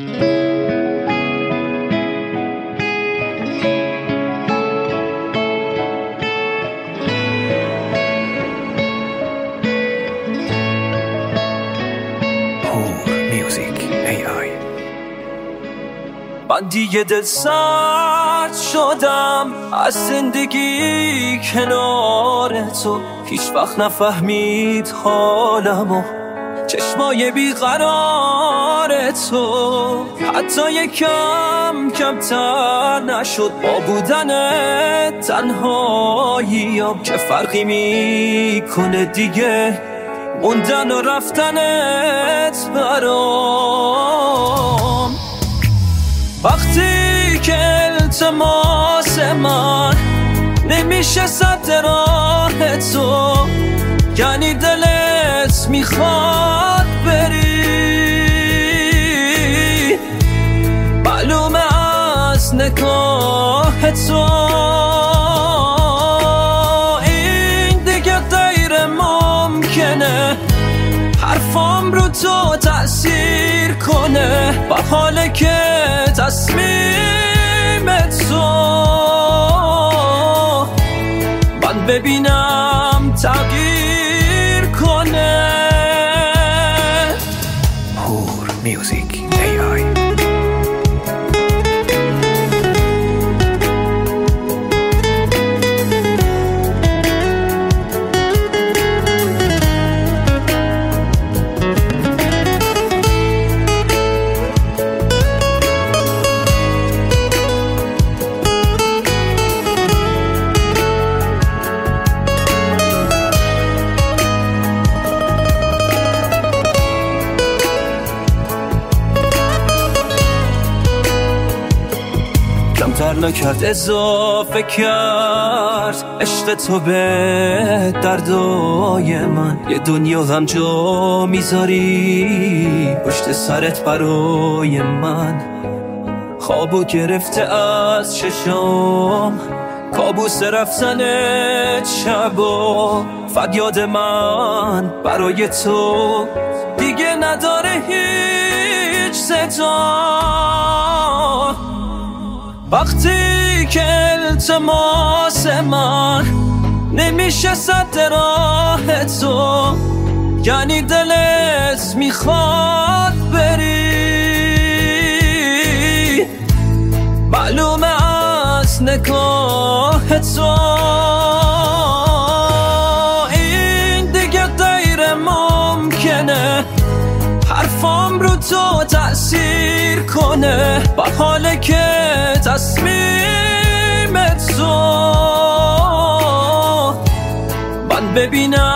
من دیگه دل سرد شدم از زندگی کنار تو، هیچ وقت نفهمید حالمو چشمای بیقرار تو، حتی یکم کمتر نشد با بودن تنهاییم. چه فرقی میکنه دیگه موندن و رفتنت برام؟ وقتی که التماس من نمیشه سد راه تو، یعنی دلت میخواد بری، معلومه از نگاه تو این دیگه غیر ممکنه حرفام رو تو تأثیر کنه، با حاله که تصمیم تو من ببینم تغییر کنه. هور میوزیک AI. کمتر نکرد اضافه کرد عشق تو به دردای من، یه دنیا غم جا میذاری پشت سرت برای من، خوابو گرفته از چشام کابوس رفتنت شبا، فریاد من برای تو دیگه نداره هیچ صدا. وقتی که التماس من نمیشه سد راه تو، یعنی دلت میخواد بری، معلومه از نگاه تو این دیگه غیر ممکنه حرفام رو تو تأثیر کنه، با حاله که تصمیم تو من ببینم